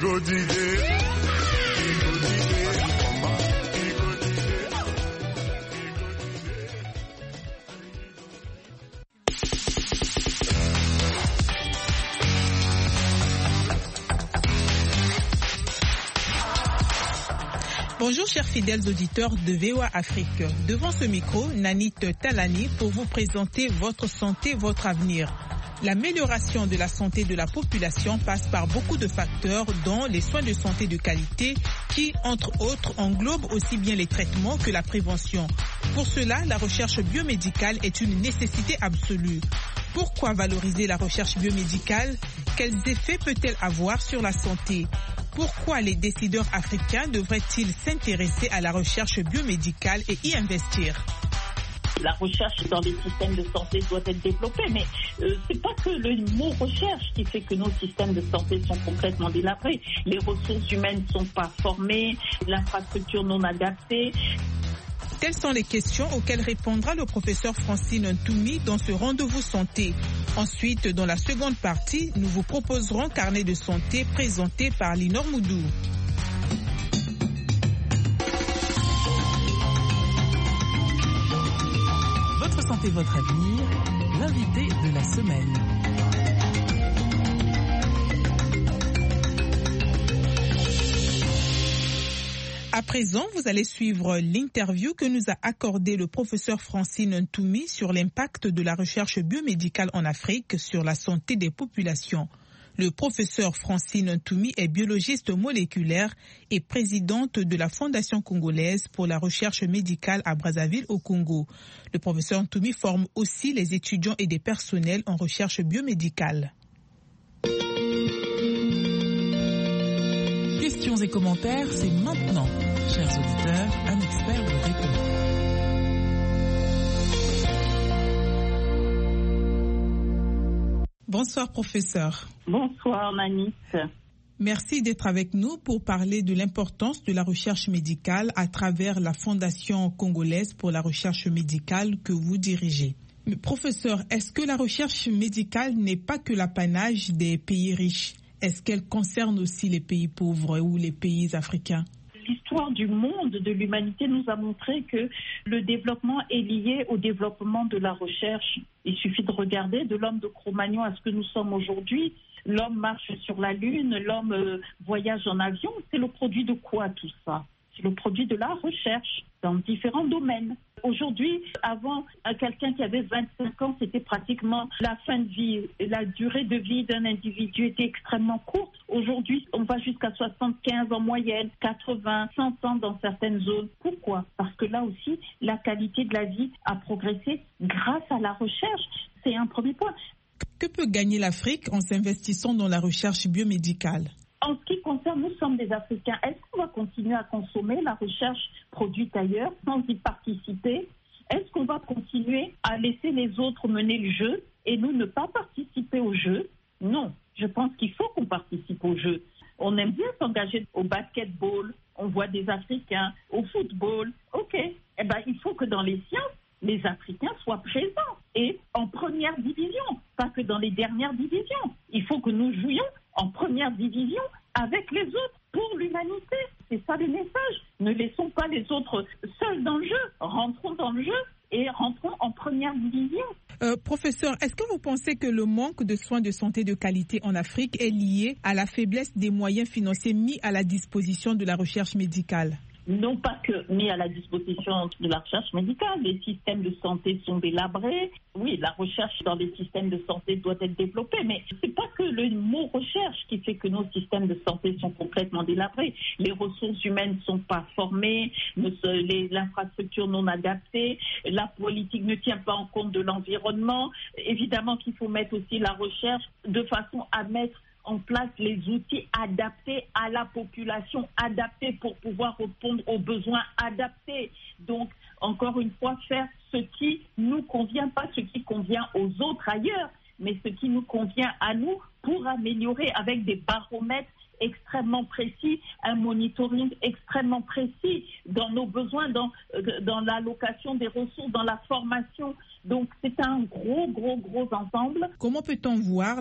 Bonjour chers fidèles auditeurs de VOA Afrique. Devant ce micro, Nanit Talani pour vous présenter Votre santé, votre avenir. L'amélioration de la santé de la population passe par beaucoup de facteurs, dont les soins de santé de qualité qui, entre autres, englobent aussi bien les traitements que la prévention. Pour cela, la recherche biomédicale est une nécessité absolue. Pourquoi valoriser la recherche biomédicale? Quels effets peut-elle avoir sur la santé? Pourquoi les décideurs africains devraient-ils s'intéresser à la recherche biomédicale et y investir? La recherche dans les systèmes de santé doit être développée, mais c'est pas que le mot recherche qui fait que nos systèmes de santé sont complètement délabrés. Les ressources humaines ne sont pas formées, l'infrastructure non adaptée. Telles sont les questions auxquelles répondra le professeur Francine Ntoumi dans ce rendez-vous santé. Ensuite, dans la seconde partie, nous vous proposerons Carnet de santé présenté par Linor Moudou. Votre santé, votre avenir, l'invité de la semaine. À présent, vous allez suivre l'interview que nous a accordée le professeur Francine Ntoumi sur l'impact de la recherche biomédicale en Afrique sur la santé des populations. Le professeur Francine Ntoumi est biologiste moléculaire et présidente de la Fondation congolaise pour la recherche médicale à Brazzaville au Congo. Le professeur Ntoumi forme aussi les étudiants et des personnels en recherche biomédicale. Questions et commentaires, c'est maintenant. Chers auditeurs, un expert vous répond. Bonsoir professeur. Bonsoir Nanit. Merci d'être avec nous pour parler de l'importance de la recherche médicale à travers la Fondation congolaise pour la recherche médicale que vous dirigez. Mais professeur, est-ce que la recherche médicale n'est pas que l'apanage des pays riches? Est-ce qu'elle concerne aussi les pays pauvres ou les pays africains? L'histoire du monde, de l'humanité, nous a montré que le développement est lié au développement de la recherche. Il suffit de regarder de l'homme de Cro-Magnon à ce que nous sommes aujourd'hui. L'homme marche sur la Lune, l'homme voyage en avion. C'est le produit de quoi tout ça? C'est le produit de la recherche dans différents domaines. Aujourd'hui, avant, quelqu'un qui avait 25 ans, c'était pratiquement la fin de vie. La durée de vie d'un individu était extrêmement courte. Aujourd'hui, on va jusqu'à 75 en moyenne, 80, 100 ans dans certaines zones. Pourquoi? Parce que là aussi, la qualité de la vie a progressé grâce à la recherche. C'est un premier point. Que peut gagner l'Afrique en s'investissant dans la recherche biomédicale? En ce qui concerne, nous sommes des Africains. Est-ce qu'on va continuer à consommer la recherche produite ailleurs sans y participer? Est-ce qu'on va continuer à laisser les autres mener le jeu et nous ne pas participer au jeu? Non, je pense qu'il faut qu'on participe au jeu. On aime bien s'engager au basketball, on voit des Africains, au football. Ok, eh ben, il faut que dans les sciences, les Africains soient présents et en première division, pas que dans les dernières divisions. Il faut que nous jouions en première division avec les autres pour l'humanité. C'est ça le message. Ne laissons pas les autres seuls dans le jeu. Rentrons dans le jeu et rentrons en première division. Professeur, est-ce que vous pensez que le manque de soins de santé de qualité en Afrique est lié à la faiblesse des moyens financiers mis à la disposition de la recherche médicale? Non pas que mis à la disposition de la recherche médicale, les systèmes de santé sont délabrés. Oui, la recherche dans les systèmes de santé doit être développée, mais c'est pas que le mot recherche qui fait que nos systèmes de santé sont complètement délabrés. Les ressources humaines ne sont pas formées, l'infrastructure non adaptée, la politique ne tient pas en compte de l'environnement. Évidemment qu'il faut mettre aussi la recherche de façon à mettre en place les outils adaptés à la population, adaptés pour pouvoir répondre aux besoins adaptés. Donc, encore une fois, faire ce qui nous convient, pas ce qui convient aux autres ailleurs, mais ce qui nous convient à nous pour améliorer avec des baromètres extrêmement précis, un monitoring extrêmement précis dans nos besoins, dans l'allocation des ressources, dans la formation. Donc, c'est un gros ensemble. Comment peut-on voir